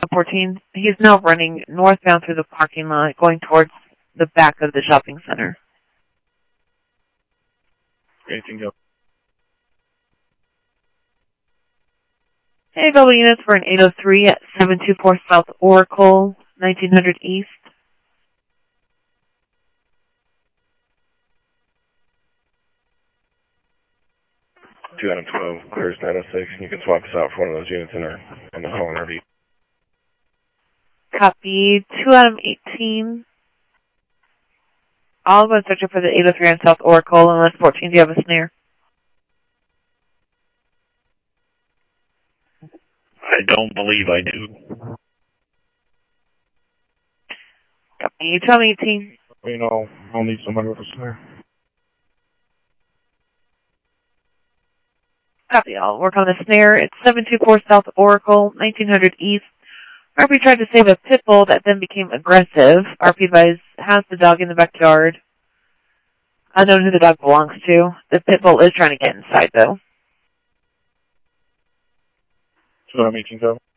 14. He's now running northbound through the parking lot, going towards the back of the shopping center. Anything else? Hey, available units for an 803 at 724 South Oracle, 1900 East. Two out of 12, clears 906, and you can swap us out for one of those units in our on the hall RV. Copy. 2 out of 18. I'll go search for the 803 on South Oracle, unless 14, do you have a snare? I don't believe I do. Copy. 2 out of 18. You know, I'll need somebody with a snare. Copy. I'll work on the snare. It's 724 South Oracle, 1900 East. RP tried to save a pit bull that then became aggressive. RP advised has the dog in the backyard. Unknown who the dog belongs to. The pit bull is trying to get inside, though. 2 out of 18,